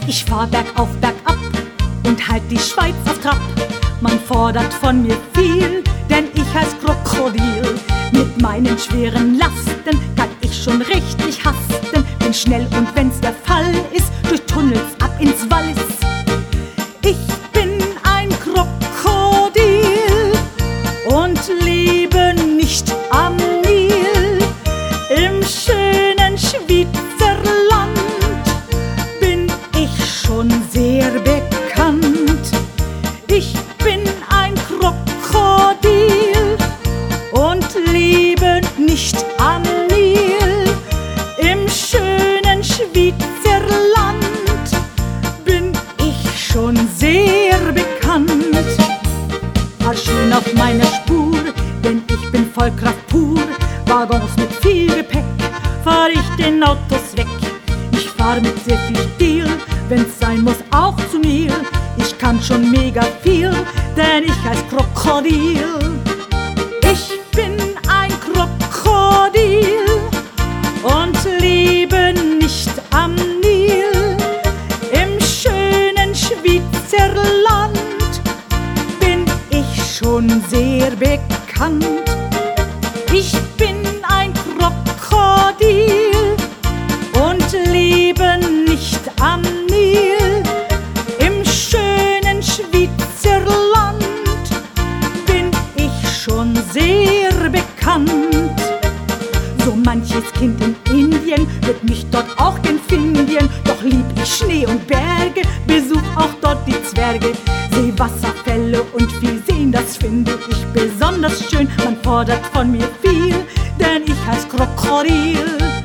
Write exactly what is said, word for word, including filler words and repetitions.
Ich fahr bergauf, bergab und halt die Schweiz auf Trab. Man fordert von mir viel, denn ich heiß Krokodil. Mit meinen schweren Lasten kann ich schon richtig hasten. Bin schnell und wenn's der Fall ist, durch Tunnels ab ins Wallis. Ich bin ein Krokodil und lebe nicht am Nil. Im schönen Schweizerland bin ich schon sehr bekannt. Ich bin ein Krokodil und lebe nicht am Nil. Im schönen Schweizerland bin ich schon sehr bekannt. Fahr schön auf meiner Spur, denn ich bin Vollkraft pur. Waggons mit viel Gepäck fahr ich den Autos weg. Ich fahr mit sehr viel Stil, wenn's sein muss auch zu mir. Ich kann schon mega viel, denn ich heiß Krokodil. Ich bin ein Krokodil und lebe nicht am Nil. Im schönen Schweizerland bin ich schon sehr bekannt. Ich bin ein Krokodil und lebe nicht am Nil. Im schönen Schweizerland bin ich schon sehr bekannt. So manches Kind in Indien wird mich dort auch gern finden. Doch lieb ich Schnee und Berge, besuch auch dort die Zwerge. Seh Wasserfälle und viel sehen, das finde ich besonders schön. Man fordert von mir viel, denn ich heiß Krokodil.